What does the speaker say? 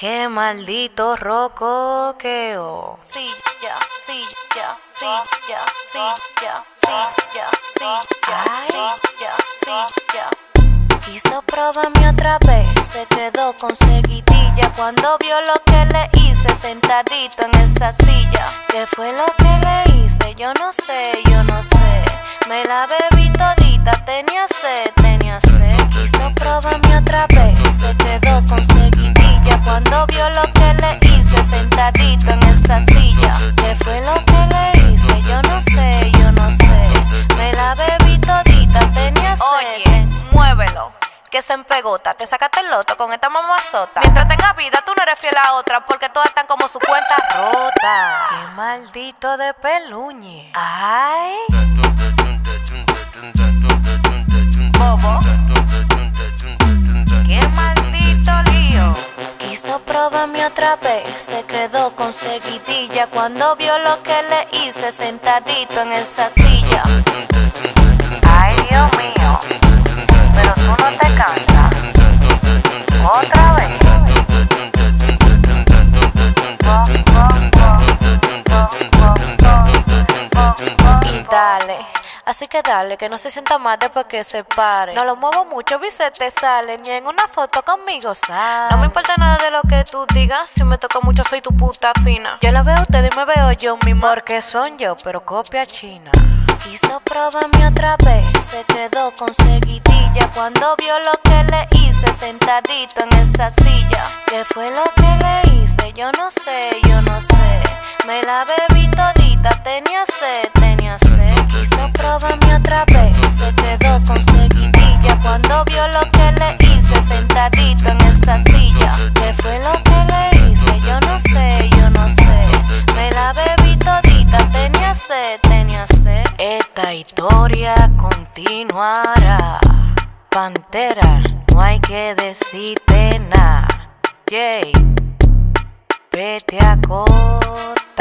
Qué maldito rocoqueo. Sí, ya, sí, ya, sí, ya, sí, ya, sí, ya, sí, ya, sí, ya, sí, ya. Quiso probarme otra vez, se quedó con seguidilla cuando vio lo que le hice sentadito en esa silla. ¿Qué fue lo que le hice? Yo no sé, me la bebí todita, tenía sed. Quiso probarme otra vez, se quedó con seguidilla cuando vio lo que le hice sentadito en esa silla. ¿Qué fue lo que le hice? Yo no sé, me la bebí todita, tenía sed. Oye, muévelo, que se empegota. Te sacaste el loto con esta mamazota. Mientras tengas vida, tú no eres fiel a otra, porque todas están como su cuenta rota. Qué maldito de peluñe. Ay, bobo, qué maldito lío. Quiso probarme otra vez, se quedó con seguidilla cuando vio lo que le hice sentadito en esa silla. Ay, Dios mío, pero tú no te cansas. Otra vez. Y dale, así que dale, que no se sienta mal después que se pare. No lo muevo mucho, se te sale, ni en una foto conmigo sale. No me importa nada de lo que tú digas, si me toca mucho soy tu puta fina. Yo la veo a ustedes y me veo yo mismo, porque son yo, pero copia china. Quiso probarme otra vez, se quedó con seguidilla cuando vio lo que le hice sentadito en esa silla. ¿Qué fue lo que le hice? Yo no sé, me la bebí todita, tenía sed. Quiso probarme otra vez, se quedó con seguidilla cuando vio lo que le hice sentadito en esa silla. ¿Qué fue lo que le hice? Yo no sé, me la bebí todita, tenía sed. Esta historia continuará. Pantera, no hay que decirte nada. Jay, vete a cortar.